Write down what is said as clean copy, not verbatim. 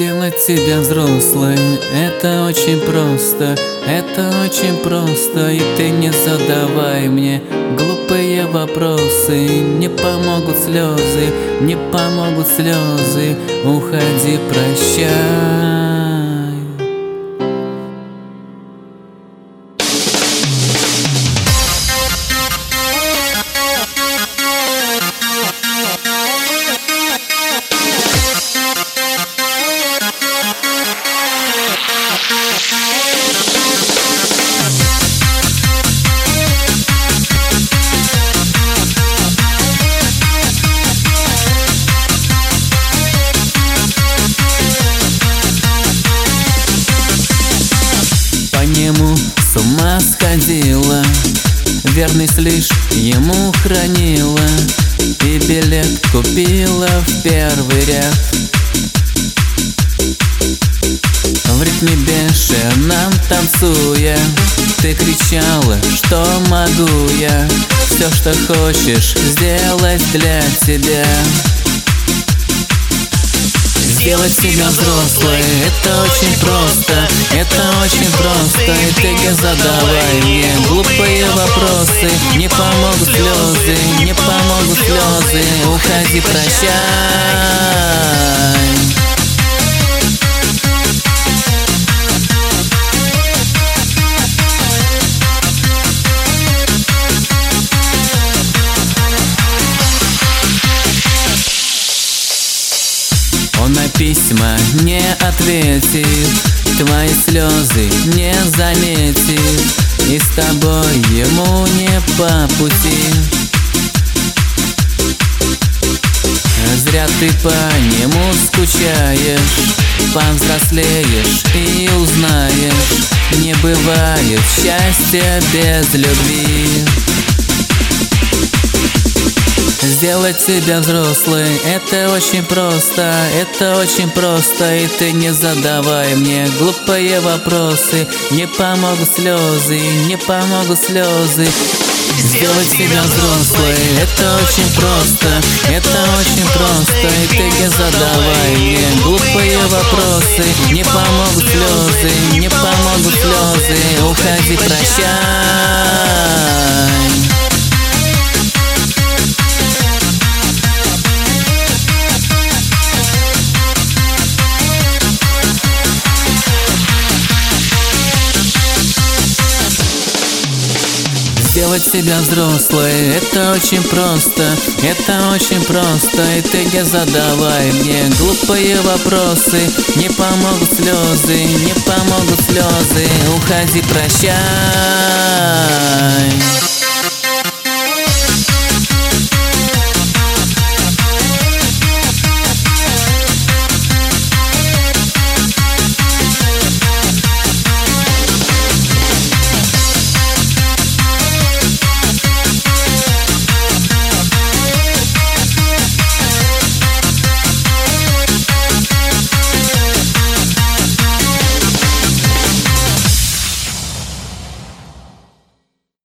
Сделать тебя взрослой — это очень просто, это очень просто. И ты не задавай мне глупые вопросы. Не помогут слезы, не помогут слезы. Уходи, прощай. По нему с ума сходила, верность лишь ему хранила, и билет купила в первый ряд. В ритме бешеном танцуя, ты кричала, что могу я все, что хочешь, сделать для тебя. Сделать себя взрослой — это очень просто, это очень просто. И ты не задавай мне глупые вопросы. Не помогут слезы, не помогут слезы. Уходи, прощай. Он на письма не ответит, твои слезы не заметит, и с тобой ему не по пути. Зря ты по нему скучаешь, повзрослеешь и узнаешь, не бывает счастья без любви. Сделать себя взрослой — это очень просто, это очень просто. И ты не задавай мне глупые вопросы. Не помогут слезы, не помогут слезы. Сделать себя взрослой — это очень просто, это очень просто. И ты не задавай мне глупые вопросы. Не помогут слезы, не помогут слезы. Уходи, прощай. Сделать себя взрослой — это очень просто, это очень просто. И ты не задавай мне глупые вопросы. Не помогут слезы, не помогут слезы. Уходи, прощай.